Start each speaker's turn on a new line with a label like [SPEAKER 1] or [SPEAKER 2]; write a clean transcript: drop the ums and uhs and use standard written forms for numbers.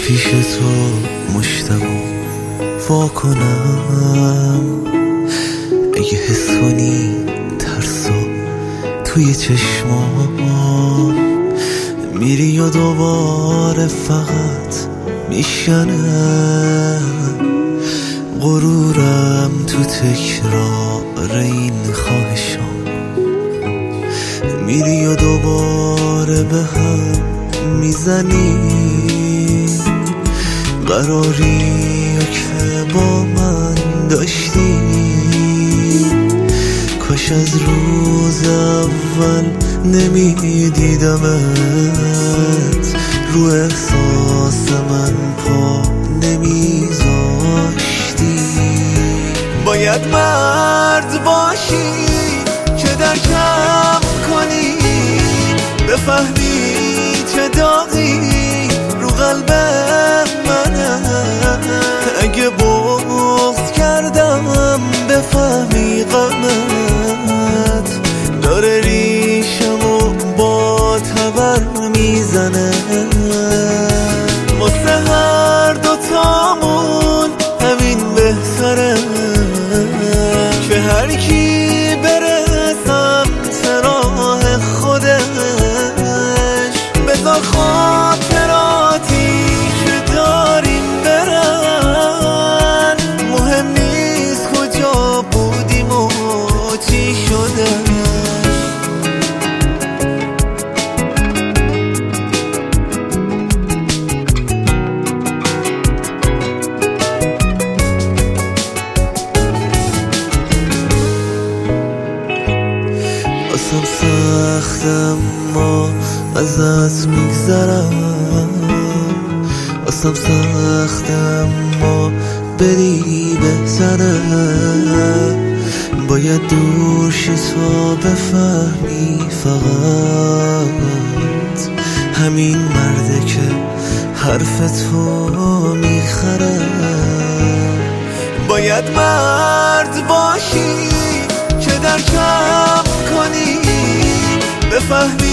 [SPEAKER 1] پیش تو مشتاقم وا کنم، اگه حس کنی ترسو توی چشمام میری یا دوباره فقط میشنه غرورم تو تکرار این خواهشام، میری یا دوباره به هم میزنی قراری که با من داشتی. کاش از روز اول نمیدیدمت، رو احساس من پا نمیذاشتی. باید مرد باشی که درکم کنی، بفهمی چه داغی رو قلب منه. اگه بغض کردم بفهمی غمت داره ریشمو با تبر میزنه. واسه هر دوتامون همین بهتره که هر کی بره سمت راه خودش. بذار خاطراتی که داریم برن، مهم نیست کجا بودیم و چی شده. واسم سخت اما ازت میگذرم، واسم سخت اما بری بهتره. باید دور شی تا بفهمی فقط همین مرده که حرف تو میخره. باید مرد باشی که درکم کنی، بفهمی